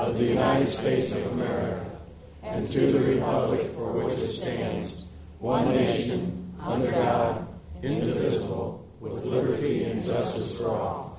of the United States of America, and to the republic for which it stands, one nation, under God, indivisible, with liberty and justice for all.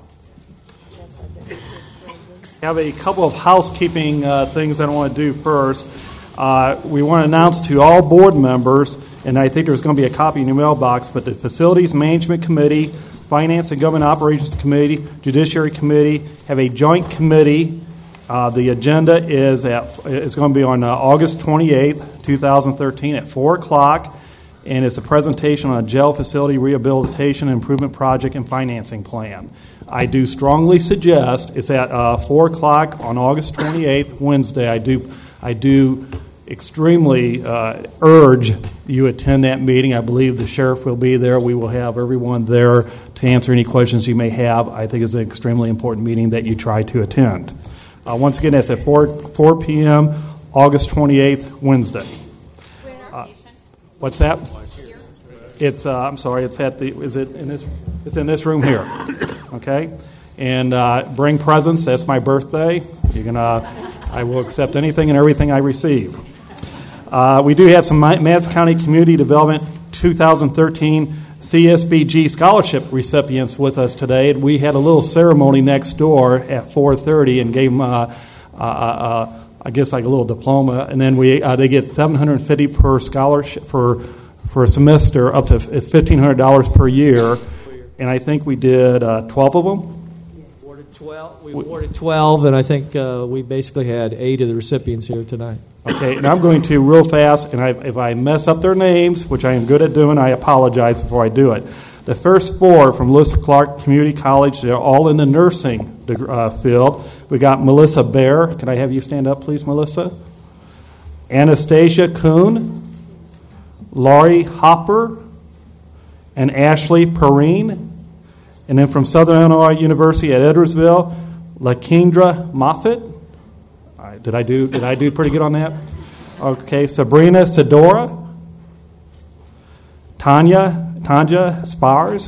I have a couple of housekeeping things I want to do first. We want to announce to all board members, and I think there's going to be a copy in your mailbox, but the Facilities Management Committee, Finance and Government Operations Committee, Judiciary Committee have a joint committee. The agenda is going to be on August 28th, 2013 at 4 o'clock, and it's a presentation on a jail facility rehabilitation improvement project and financing plan. I do strongly suggest it's at 4 o'clock on August 28th, Wednesday. I do extremely urge you attend that meeting. I believe the sheriff will be there. We will have everyone there to answer any questions you may have. I think it's an extremely important meeting that you try to attend. Once again, that's at 4 p.m., August 28th, Wednesday. What's that? It's I'm sorry. It's at the. Is it in this? It's in this room here. Okay, and bring presents. That's my birthday. You can. I will accept anything and everything I receive. We do have some Madison County Community Development 2013 CSBG scholarship recipients with us today. We had a little ceremony next door at 4:30 and gave them, I guess, like a little diploma. And then they get $750 per scholarship for a semester. Up to it's $1,500 per year. And I think we did 12 of them. We awarded 12, and I think we basically had 8 of the recipients here tonight. Okay, and I'm going to real fast, and if I mess up their names, which I am good at doing, I apologize before I do it. The first 4 from Lewis Clark Community College, they're all in the nursing field. We got Melissa Bear. Can I have you stand up, please, Melissa? Anastasia Kuhn, Laurie Hopper, and Ashley Perrine. And then from Southern Illinois University at Edwardsville, Lakendra Moffitt. All right, did I do pretty good on that? Okay, Sabrina Sedora, Tanya Spars.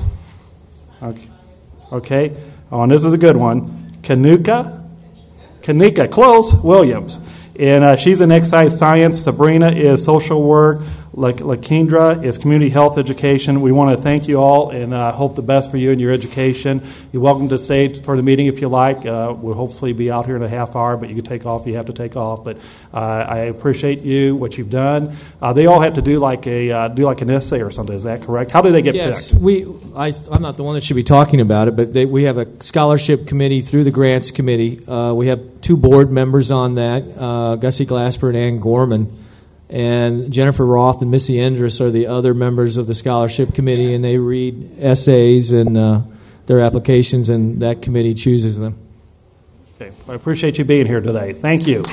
Okay. Oh, and this is a good one. Kanika, close, Williams. And she's in exercise science. Sabrina is social work. Lakendra is community health education. We want to thank you all and hope the best for you in your education. You're welcome to stay for the meeting if you like. We'll hopefully be out here in a half hour, but you can take off if you have to take off. But I appreciate you, what you've done. They all have to do like an essay or something. Is that correct? How do they get picked? Yes, I'm not the one that should be talking about it, but we have a scholarship committee through the grants committee. We have 2 board members on that, Gussie Glasper and Ann Gorman. And Jennifer Roth and Missy Endress are the other members of the scholarship committee, and they read essays and their applications, and that committee chooses them. Okay. I appreciate you being here today. Thank you.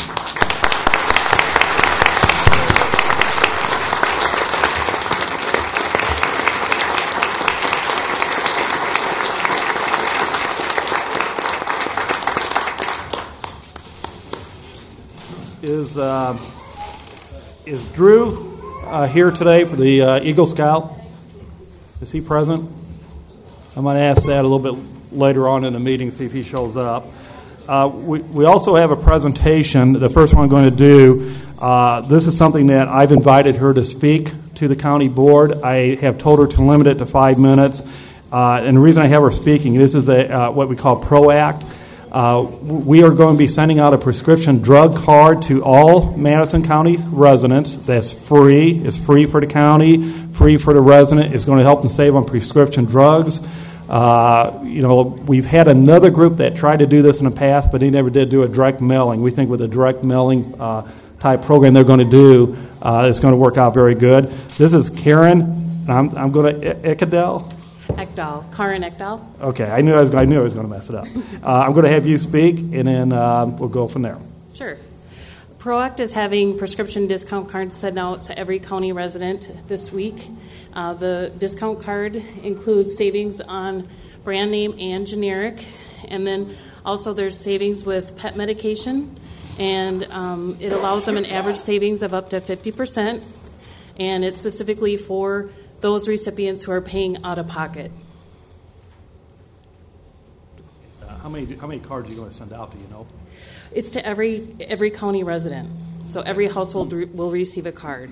Is Drew here today for the Eagle Scout? Is he present? I'm going to ask that a little bit later on in the meeting, see if he shows up. We also have a presentation. The first one I'm going to do, this is something that I've invited her to speak to the county board. I have told her to limit it to 5 minutes. And the reason I have her speaking, this is what we call PROACT. We are going to be sending out a prescription drug card to all Madison County residents. That's free. It's free for the county, free for the resident. It's going to help them save on prescription drugs. We've had another group that tried to do this in the past, but they never did do a direct mailing. We think with a direct mailing type program they're going to do, it's going to work out very good. This is Karen. I'm going to Ekdahl. Karen Ekdahl. Okay, I knew I was going to mess it up. I'm going to have you speak, and then we'll go from there. Sure. PROACT is having prescription discount cards sent out to every county resident this week. The discount card includes savings on brand name and generic, and then also there's savings with pet medication, and it allows them an average savings of up to 50%, and it's specifically for those recipients who are paying out of pocket. How many cards are you going to send out, do you know? It's to every county resident. So every household will receive a card.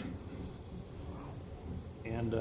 And,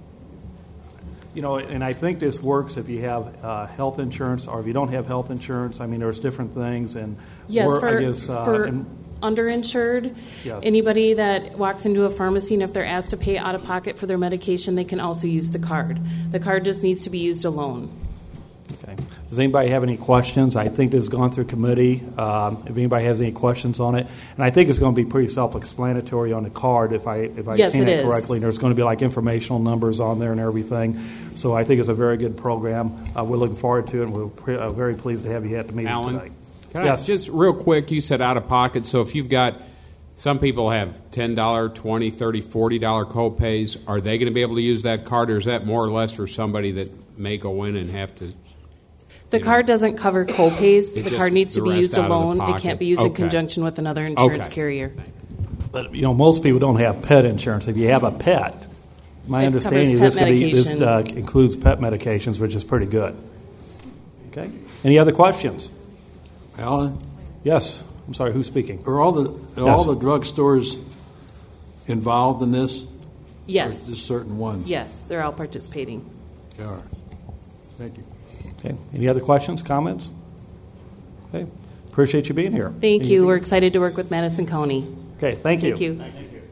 and I think this works if you have health insurance or if you don't have health insurance. I mean, there's different things. And Yes, for underinsured, Yes. Anybody that walks into a pharmacy and if they're asked to pay out of pocket for their medication, they can also use the card. The card just needs to be used alone. Okay. Does anybody have any questions? I think this has gone through committee. If anybody has any questions on it, and I think it's going to be pretty self-explanatory on the card if I've Yes, seen it it is. correctly. There's going to be like informational numbers on there and everything. So I think it's a very good program. We're looking forward to it, and we're very pleased to have you at the meeting Alan, today. can Yes. I, just real quick, you said out of pocket. So if you've got, some people have $10, $20, $30, $40 co-pays. Are they going to be able to use that card, or is that more or less for somebody that may go in and have to? The card doesn't cover co-pays. It's The just card needs to the be rest used out of the alone. It pocket. can't be used in Okay. conjunction with another insurance Okay. carrier. But most people don't have pet insurance. If you have a pet, my It understanding covers is pet this medication. includes pet medications, which is pretty good. Okay. Any other questions? Alan, Yes. I'm sorry. Who's speaking? are all the drugstores involved in this? Or Yes. just certain ones? Yes, they're all participating. They are. Thank you. Okay. Any other questions, comments? Okay. Appreciate you being here. Thank you. We're excited to work with Madison County. Okay. Thank you. Thank you.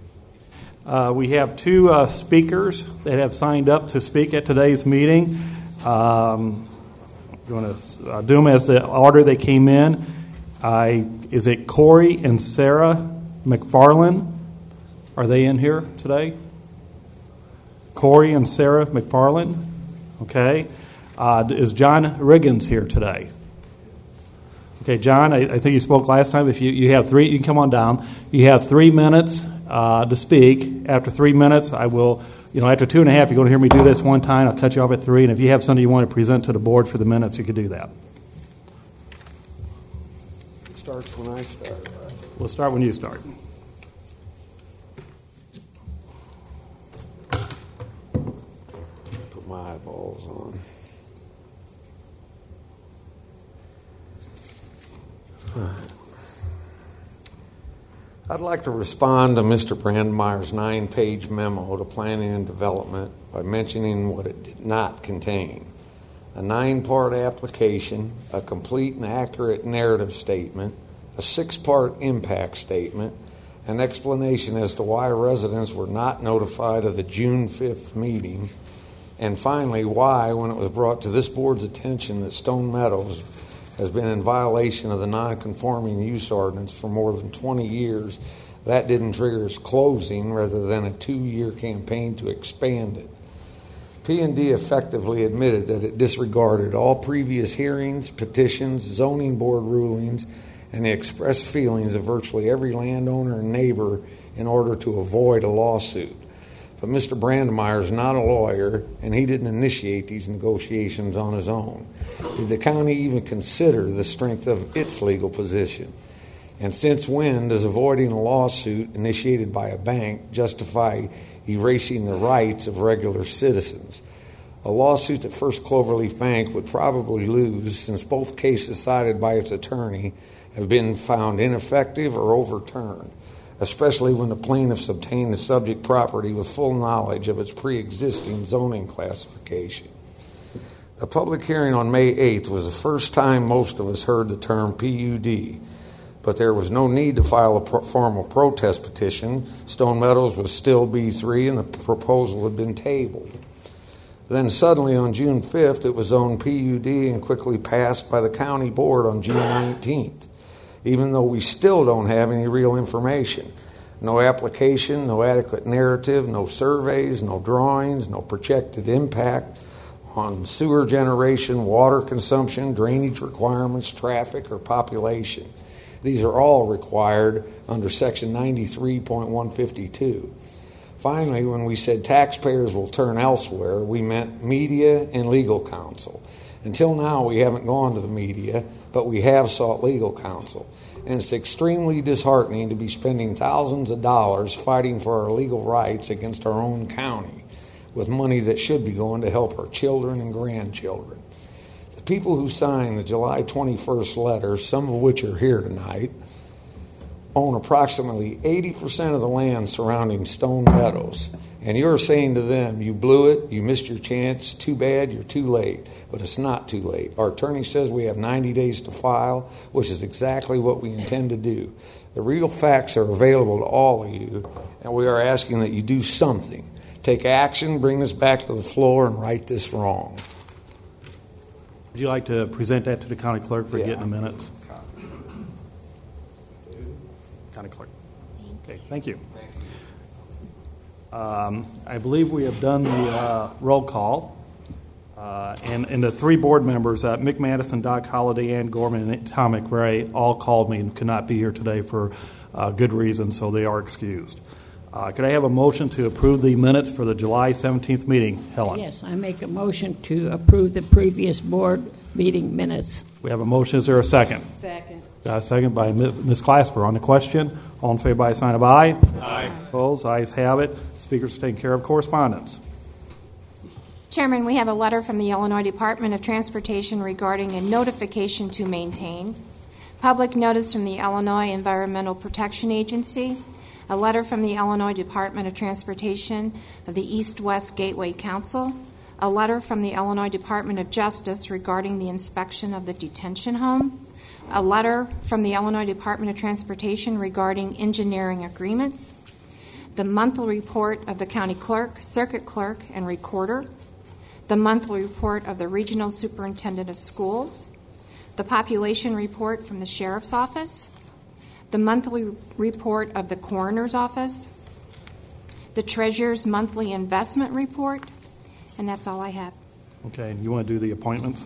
We have two speakers that have signed up to speak at today's meeting. You want to do them as the order they came in. Is it Corey and Sarah McFarland? Are they in here today? Corey and Sarah McFarland? Okay. Is John Riggins here today? Okay, John, I think you spoke last time. If you have three, you can come on down. You have 3 minutes to speak. After 3 minutes, I will, after 2.5, you're going to hear me do this one time. I'll cut you off at 3. And if you have something you want to present to the board for the minutes, you could do that. It starts when I start, right? We'll start when you start. Put my eyeballs on. I'd like to respond to Mr. Brandmeier's 9-page memo to Planning and Development by mentioning what it did not contain. A 9-part application, a complete and accurate narrative statement, a 6-part impact statement, an explanation as to why residents were not notified of the June 5th meeting, and finally, why, when it was brought to this board's attention that Stone Meadows has been in violation of the non-conforming use ordinance for more than 20 years, that didn't trigger its closing rather than a 2-year campaign to expand it. P&D effectively admitted that it disregarded all previous hearings, petitions, zoning board rulings, and the expressed feelings of virtually every landowner and neighbor in order to avoid a lawsuit. But Mr. Brandmeier is not a lawyer, and he didn't initiate these negotiations on his own. Did the county even consider the strength of its legal position? And since when does avoiding a lawsuit initiated by a bank justify erasing the rights of regular citizens? A lawsuit that First Cloverleaf Bank would probably lose, since both cases cited by its attorney have been found ineffective or overturned, especially when the plaintiffs obtained the subject property with full knowledge of its pre-existing zoning classification. The public hearing on May 8th was the first time most of us heard the term PUD, but there was no need to file a formal protest petition. Stone Meadows was still B3 and the proposal had been tabled. Then suddenly on June 5th it was zoned PUD and quickly passed by the county board on June 19th. Even though we still don't have any real information. No application, no adequate narrative, no surveys, no drawings, no projected impact on sewer generation, water consumption, drainage requirements, traffic, or population. These are all required under Section 93.152. Finally, when we said taxpayers will turn elsewhere, we meant media and legal counsel. Until now, we haven't gone to the media, but we have sought legal counsel. And it's extremely disheartening to be spending thousands of dollars fighting for our legal rights against our own county with money that should be going to help our children and grandchildren. The people who signed the July 21st letter, some of which are here tonight, own approximately 80% of the land surrounding Stone Meadows. And you're saying to them, you blew it, you missed your chance, too bad, you're too late. But it's not too late. Our attorney says we have 90 days to file, which is exactly what we intend to do. The real facts are available to all of you, and we are asking that you do something. Take action, bring this back to the floor, and right this wrong. Would you like to present that to the county clerk for getting the minutes? County clerk. Okay, thank you. I believe we have done the roll call. And the three board members, Mick Madison, Doc Holliday, Ann Gorman, and Tom McRae, all called me and could not be here today for good reason, so they are excused. Could I have a motion to approve the minutes for the July 17th meeting? Helen? Yes, I make a motion to approve the previous board meeting minutes. We have a motion. Is there a second? Second. A second by Ms. Glasper. On the question, all in favor by a sign of aye. Aye. Opposed? Ayes have it. Speakers are taking care of correspondence. Chairman, we have a letter from the Illinois Department of Transportation regarding a notification to maintain, public notice from the Illinois Environmental Protection Agency, a letter from the Illinois Department of Transportation of the East-West Gateway Council, a letter from the Illinois Department of Justice regarding the inspection of the detention home, a letter from the Illinois Department of Transportation regarding engineering agreements, the monthly report of the county clerk, circuit clerk, and recorder, the monthly report of the regional superintendent of schools, the population report from the sheriff's office, the monthly report of the coroner's office, the treasurer's monthly investment report, and that's all I have. Okay, you want to do the appointments?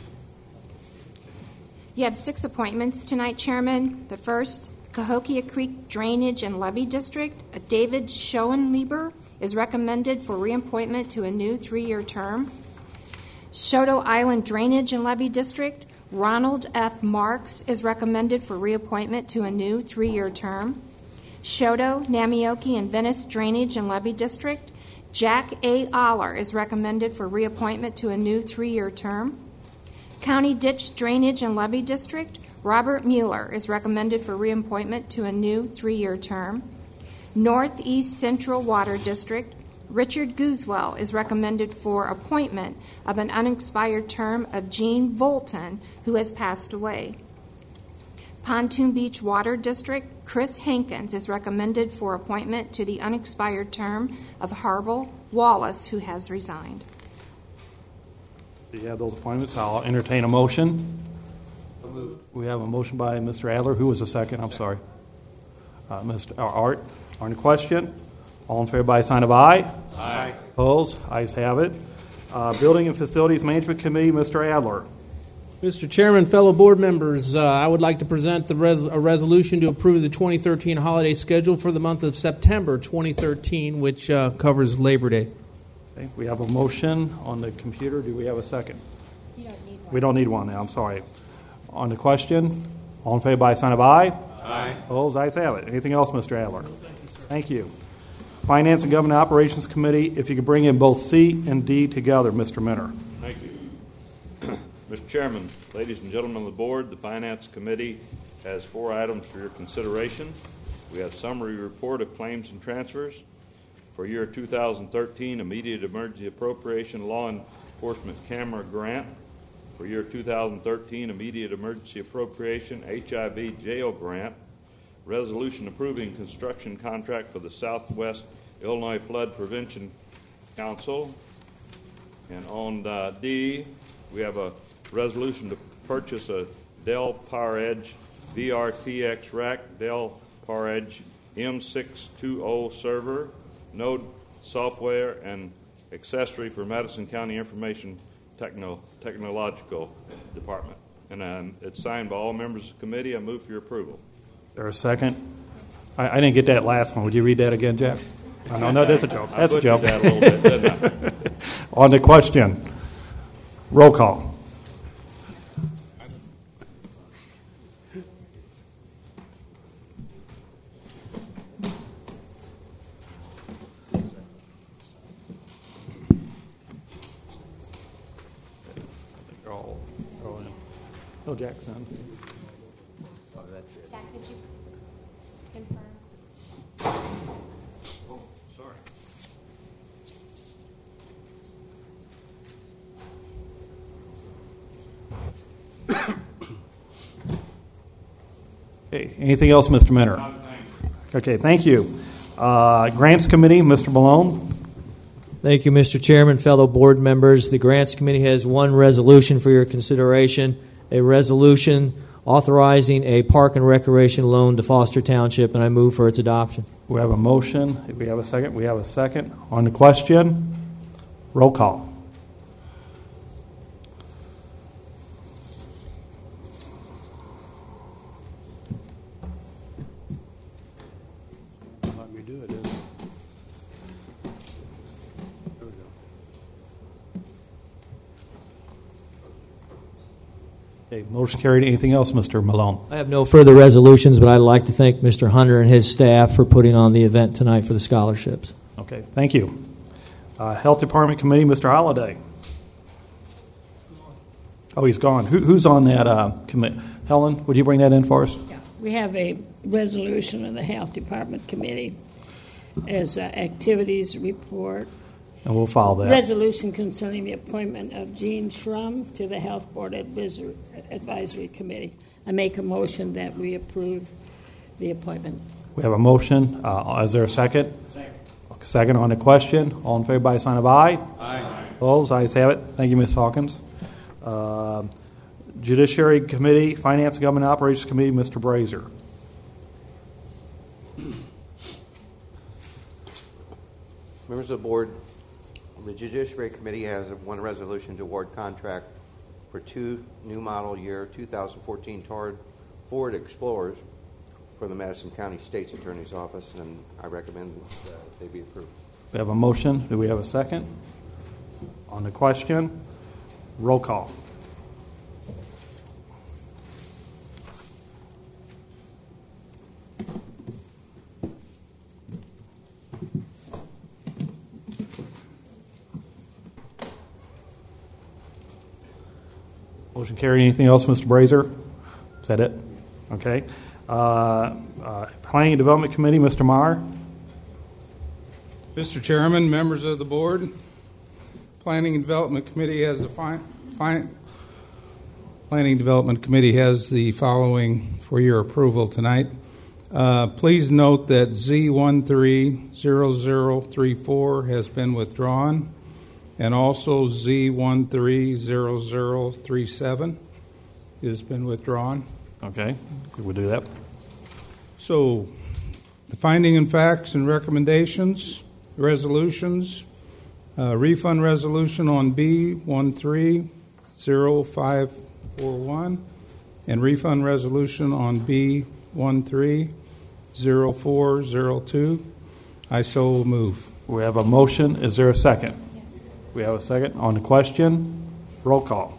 You have 6 appointments tonight, Chairman. The first, Cahokia Creek Drainage and Levee District, David Schoenlieber is recommended for reappointment to a new 3-year term. Shoto Island Drainage and Levee District, Ronald F. Marks is recommended for reappointment to a new 3-year term. Shoto, Namioki, and Venice Drainage and Levee District, Jack A. Aller is recommended for reappointment to a new 3-year term. County Ditch Drainage and Levee District, Robert Mueller is recommended for reappointment to a new 3-year term. Northeast Central Water District, Richard Goosewell is recommended for appointment of an unexpired term of Gene Volton, who has passed away. Pontoon Beach Water District, Chris Hankins is recommended for appointment to the unexpired term of Harville Wallace, who has resigned. Do you have those appointments? I'll entertain a motion. So moved. We have a motion by Mr. Adler. Who was the second? I'm sorry. Mr. Art. On the question, all in favor by a sign of aye. Aye. Opposed? Ayes have it. Building and Facilities Management Committee, Mr. Adler. Mr. Chairman, fellow board members, I would like to present a resolution to approve the 2013 holiday schedule for the month of September 2013, which covers Labor Day. Okay, we have a motion on the computer. Do we have a second? You don't need one. We don't need one now. I'm sorry. On the question, all in favor by a sign of aye. Aye. Opposed? Ayes have it. Anything else, Mr. Adler? Thank you. Finance and Government Operations Committee, if you could bring in both C and D together, Mr. Minner. Thank you. Mr. Chairman, ladies and gentlemen of the board, the Finance Committee has 4 items for your consideration. We have summary report of claims and transfers. For year 2013, immediate emergency appropriation law enforcement camera grant. For year 2013, immediate emergency appropriation HIV jail grant. Resolution approving construction contract for the Southwest Illinois Flood Prevention Council. And on D, we have a resolution to purchase a Dell PowerEdge VRTX rack, Dell PowerEdge M620 server, node software, and accessory for Madison County Information Technological Department. And it's signed by all members of the committee. I move for your approval. Is there a second? I didn't get that last one. Would you read that again, Jack? No, that's a joke. That's a joke. That a little bit, didn't I? On the question, roll call. Michael Jackson. Jack, did you confirm? Sorry. Okay, anything else, Mr. Minner? Okay, thank you. Grants Committee, Mr. Malone. Thank you, Mr. Chairman, fellow board members. The Grants Committee has one resolution for your consideration, a resolution authorizing a park and recreation loan to Foster Township, and I move for its adoption. We have a motion. We have a second. We have a second. On the question, roll call. Let me do it, isn't it? There we go. Okay, motion carried. Anything else, Mr. Malone? I have no further resolutions, but I'd like to thank Mr. Hunter and his staff for putting on the event tonight for the scholarships. Okay, thank you. Health Department Committee, Mr. Holliday. Oh, he's gone. Who's on that committee? Helen, would you bring that in for us? Yeah. We have a resolution of the Health Department Committee as activities report. And we'll follow that. Resolution concerning the appointment of Gene Schrum to the Health Board Advisory Committee. I make a motion that we approve the appointment. We have a motion. Is there a second? Second on the question. All in favor by sign of aye. Aye. Opposed? Ayes have it. Thank you, Ms. Hawkins. Judiciary Committee, Finance and Government Operations Committee, Mr. Brazier. Members of the board, the Judiciary Committee has one resolution to award contract for 2 new model year 2014 Ford Explorers for the Madison County State's Attorney's Office, and I recommend that they be approved. We have a motion. Do we have a second? On the question, roll call. Motion carried. Anything else, Mr. Brazier? Is that it? Okay. Planning and Development Committee, Mr. Meyer. Mr. Chairman, members of the board, Planning and Development Committee has the Planning and Development Committee has the following for your approval tonight. Please note that Z130034 has been withdrawn, and also Z130037 has been withdrawn. Okay, we'll do that. So, the finding and facts and recommendations, resolutions, refund resolution on B130541, and refund resolution on B130402. I so move. We have a motion. Is there a second? Yes. We have a second. On the question, roll call.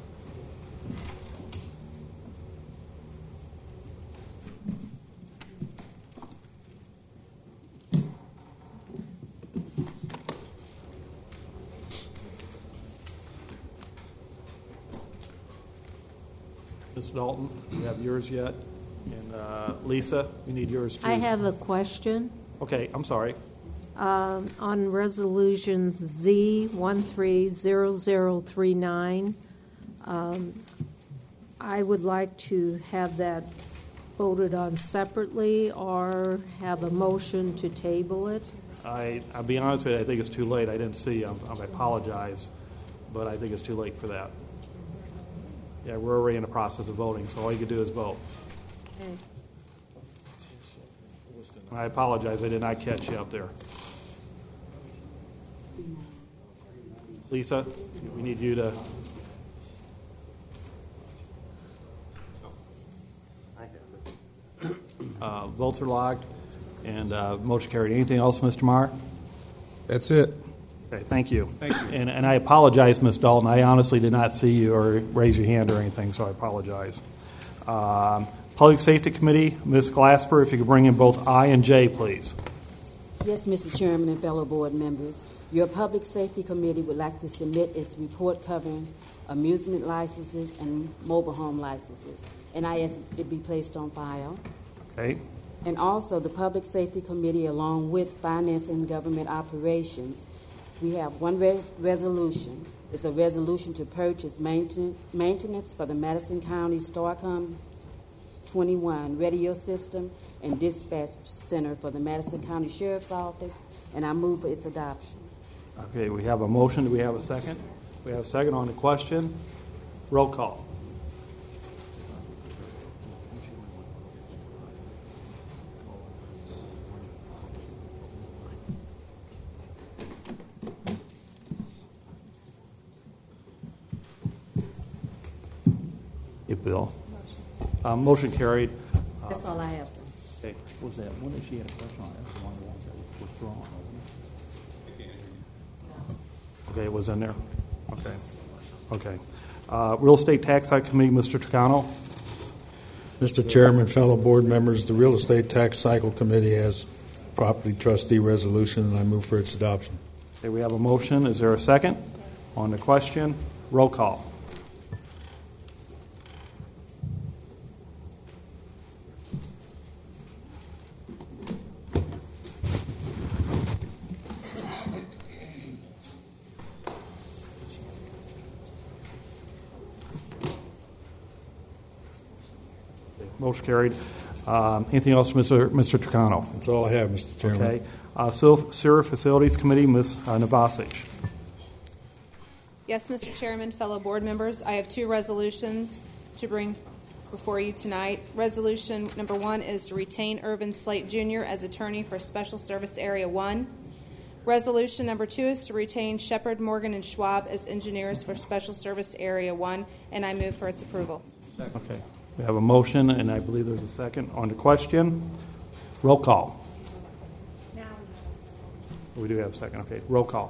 Ms. Dalton, do you have yours yet? And Lisa, you need yours too. I have a question. Okay, I'm sorry. On resolutions Z130039, I would like to have that voted on separately or have a motion to table it. I'll be honest with you, I think it's too late. I didn't see. I apologize, but I think it's too late for that. Yeah, we're already in the process of voting, so all you can do is vote. Okay. I apologize, I did not catch you up there. Lisa, we need you to... Votes are logged, and motion carried. Anything else, Mr. Meyer? That's it. Okay, thank you. Thank you. And I apologize, Ms. Dalton. I honestly did not see you or raise your hand or anything, so I apologize. Public Safety Committee, Ms. Glasper, if you could bring in both I and J, please. Yes, Mr. Chairman and fellow board members. Your Public Safety Committee would like to submit its report covering amusement licenses, and mobile home licenses. And I ask it be placed on file. Okay. And also the Public Safety Committee, along with Finance and Government Operations, we have one resolution. It's a resolution to purchase maintenance for the Madison County Starcom 21 radio system and dispatch center for the Madison County Sheriff's Office, and I move for its adoption. Okay, we have a motion. Do we have a second? We have a second on the question. Roll call. Bill. Motion carried. That's all I have, sir. Okay. What was that? What did she have a question on? That was one of the ones that was withdrawn, wasn't it? Okay, it was in there. Okay. Real Estate Tax Committee, Mr. Tricano. Mr. Chairman, fellow board members, the Real Estate Tax Cycle Committee has property trustee resolution, and I move for its adoption. Okay, we have a motion. Is there a second on the question? Roll call. Motion carried. Anything else, Mr. Tricano? That's all I have, Mr. Chairman. Okay. Sewer Facilities Committee, Ms. Navasic. Yes, Mr. Chairman, fellow board members, I have two resolutions to bring before you tonight. Resolution number 1 is to retain Irvin Slate Jr. as attorney for Special Service Area 1. Resolution number 2 is to retain Shepard, Morgan, and Schwab as engineers for Special Service Area 1, and I move for its approval. Okay. We have a motion, and I believe there's a second on the question. Roll call. We do have a second. Okay. Roll call.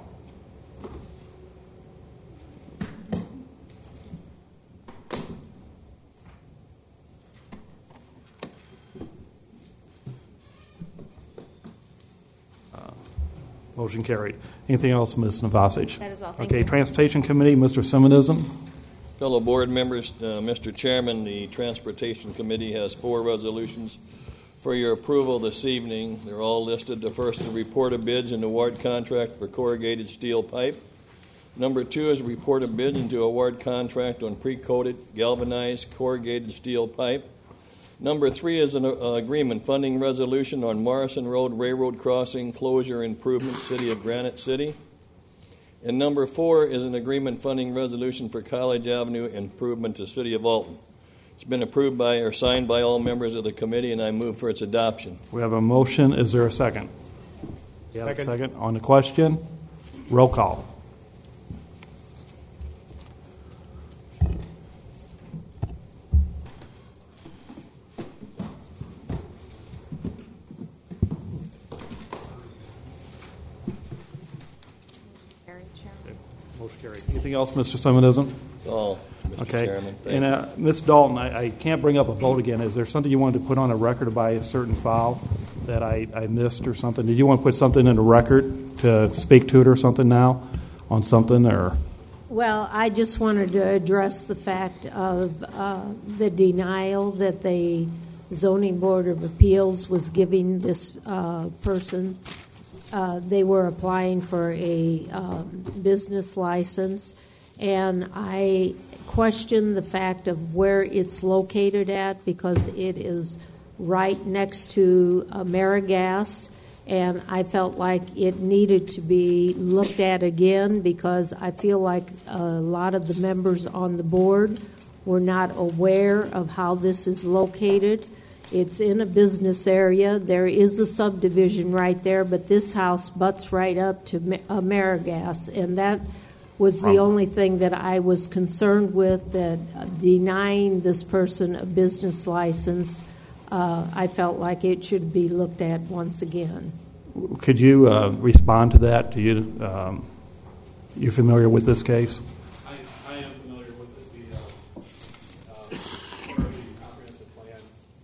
Motion carried. Anything else, Ms. Navasic? That is all. Thank okay. you. Transportation Committee, Mr. Simonism. Fellow board members, Mr. Chairman, the Transportation Committee has 4 resolutions for your approval this evening. They're all listed. The first is a report of bids and award contract for corrugated steel pipe. Number 2 is a report of bids and to award contract on pre-coated galvanized corrugated steel pipe. Number 3 is an agreement funding resolution on Morrison Road Railroad Crossing closure improvement, City of Granite City. And number 4 is an agreement funding resolution for College Avenue improvement to City of Alton. It's been approved by or signed by all members of the committee, and I move for its adoption. We have a motion. Is there a second? You have a second on the question? Roll call. Motion carried. Anything else, Mr. Simonism? All, Mr. Okay. Chairman. And Ms. Dalton, I can't bring up a vote again. Is there something you wanted to put on a record by a certain file that I missed or something? Did you want to put something in the record to speak to it or something now on something? Or? Well, I just wanted to address the fact of the denial that the Zoning Board of Appeals was giving this person. They were applying for a business license, and I question the fact of where it's located at because it is right next to AmeriGas, and I felt like it needed to be looked at again because I feel like a lot of the members on the board were not aware of how this is located. It's in a business area. There is a subdivision right there, but this house butts right up to AmeriGas, and that was the only thing that I was concerned with, that denying this person a business license, I felt like it should be looked at once again. Could you respond to that? Do you you familiar with this case? I am familiar with the comprehensive plan.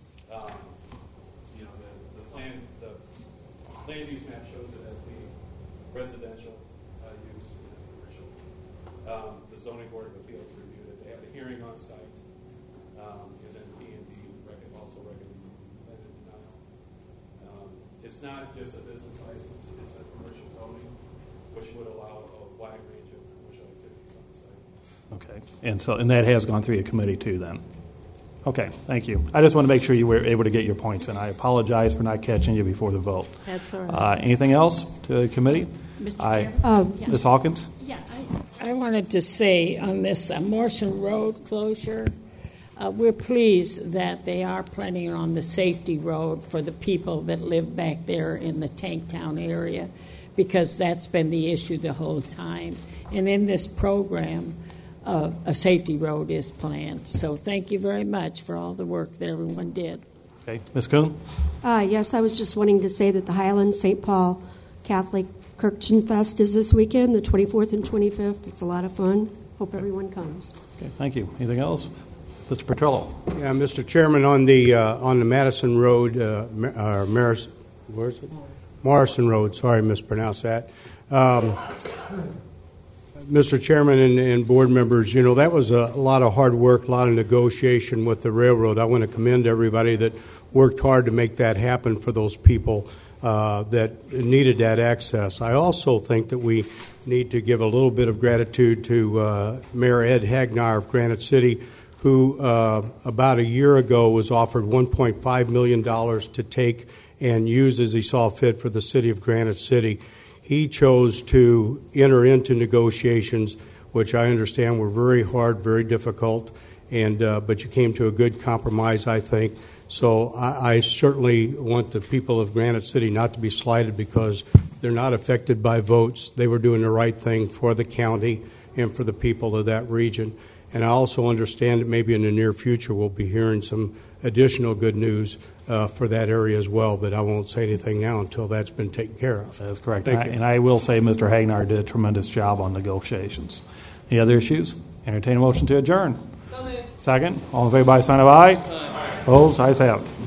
The land use map shows it as being residential use and commercial. the zoning board of appeals reviewed it. They had a hearing on site, and then P&D also recommended denial. It's not just a business license; it's a commercial zoning, which would allow a wide range of commercial activities on the site. Okay, and that has gone through a committee too then? Okay, thank you. I just want to make sure you were able to get your points, and I apologize for not catching you before the vote. That's all right. Anything else to the committee? Mr. Chairman? Ms. Hawkins? Yeah, I wanted to say on this Morrison Road closure, we're pleased that they are planning on the safety road for the people that live back there in the Tanktown area, because that's been the issue the whole time. And in this program, a safety road is planned. So thank you very much for all the work that everyone did. Okay, Ms. Kuhn? Yes, I was just wanting to say that the Highland St. Paul Catholic Kirchenfest is this weekend, the 24th and 25th. It's a lot of fun. Hope everyone comes. Okay, thank you. Anything else? Mr. Petrello? Yeah, Mr. Chairman, on the Madison Road, where is it? Morrison Road. Sorry, mispronounced that. Mr. Chairman and board members, you know, that was a lot of hard work, a lot of negotiation with the railroad. I want to commend everybody that worked hard to make that happen for those people that needed that access. I also think that we need to give a little bit of gratitude to Mayor Ed Hagnar of Granite City, who about a year ago was offered $1.5 million to take and use as he saw fit for the city of Granite City. He chose to enter into negotiations, which I understand were very hard, very difficult, and but you came to a good compromise, I think. So I certainly want the people of Granite City not to be slighted because they're not affected by votes. They were doing the right thing for the county and for the people of that region. And I also understand that maybe in the near future we'll be hearing some additional good news for that area as well, but I won't say anything now until that's been taken care of. That's correct. Thank you. And I will say Mr. Hagnar did a tremendous job on negotiations. Any other issues? Entertain a motion to adjourn. So moved. Second. All in favor by sign of aye. Opposed? Ayes have it.